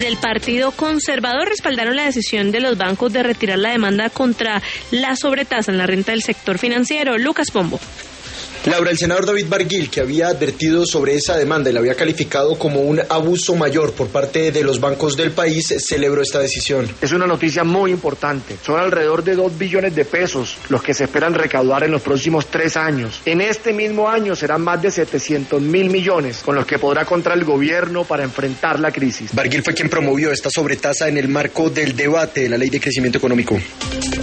del Partido Conservador respaldaron la decisión de los bancos de retirar la demanda contra la sobretasa en la renta del sector financiero. Lucas Pombo. Laura, el senador David Barguil, que había advertido sobre esa demanda y la había calificado como un abuso mayor por parte de los bancos del país, celebró esta decisión. Es una noticia muy importante. Son alrededor de 2 billones de pesos los que se esperan recaudar en los próximos 3 años. En este mismo año serán más de 700.000 millones con los que podrá contar el gobierno para enfrentar la crisis. Barguil fue quien promovió esta sobretasa en el marco del debate de la Ley de Crecimiento Económico.